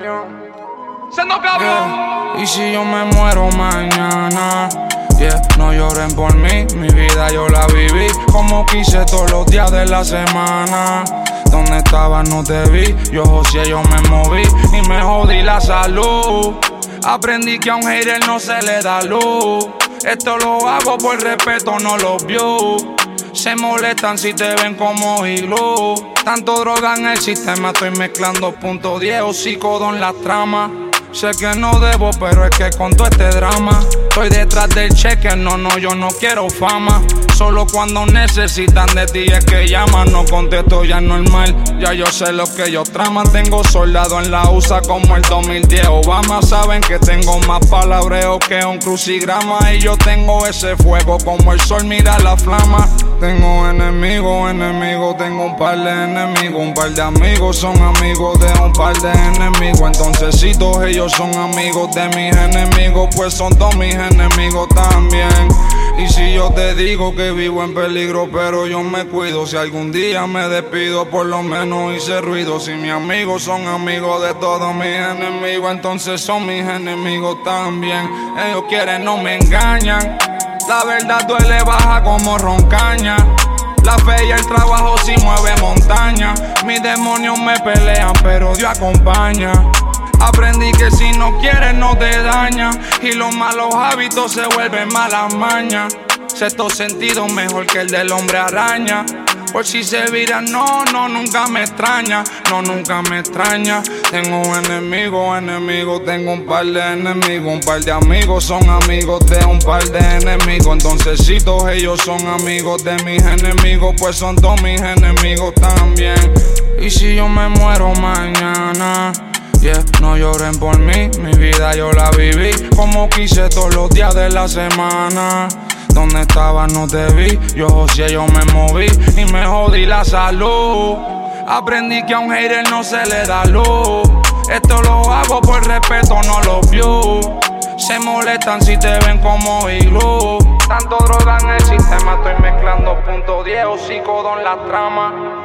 Siendo cabrón. Y si yo me muero mañana, no lloren por mí, mi vida yo la viví como quise todos los días de la semana. Donde estabas no te vi, yo joseé, yo me moví y me jodí la salud. Aprendí que a un hater no se le da luz. Esto lo hago por respeto, no los views. Se molestan si te ven como iglú. Tanto droga en el sistema, estoy mezclando .10 hocico en la trama. Sé que no debo, pero es que con todo este drama estoy detrás del cheque, no, yo no quiero fama. Solo cuando necesitan de ti es que llaman. No contesto, ya es normal, ya yo sé lo que ellos traman. Tengo soldado en la USA como el 2010 Obama. Saben que tengo más palabreo que un crucigrama. Y yo tengo ese fuego como el sol, mira la flama. Tengo enemigos, tengo un par de enemigos. Un par de amigos son amigos de un par de enemigos. Entonces si todos ellos son amigos de mis enemigos, pues son todos mis enemigos también. Y si yo te digo que vivo en peligro, pero yo me cuido. Si algún día me despido, por lo menos hice ruido. Si mis amigos son amigos de todos mis enemigos, entonces son mis enemigos también. Ellos quieren, no me engañan. La verdad duele, baja como roncaña. La fe y el trabajo sí mueve montaña. Mis demonios me pelean, pero Dios acompaña. Aprendí que si no quieres no te daña. Y los malos hábitos se vuelven malas mañas. Sexto sentido mejor que el del hombre araña. Por si se vira, no, nunca me extraña. No, nunca me extraña. Tengo enemigos, tengo un par de enemigos. Un par de amigos son amigos de un par de enemigos. Entonces si todos ellos son amigos de mis enemigos, pues son todos mis enemigos también. Y si yo me muero mañana, no lloren por mí, mi vida yo la viví como quise todos los días de la semana. Donde estabas no te vi, yo joseé, yo me moví y me jodí la salud. Aprendí que a un hater no se le da luz. Esto lo hago por respeto, no los views. Se molestan si te ven como iglú. Tanto droga en el sistema, estoy mezclando .10 hocico en la trama.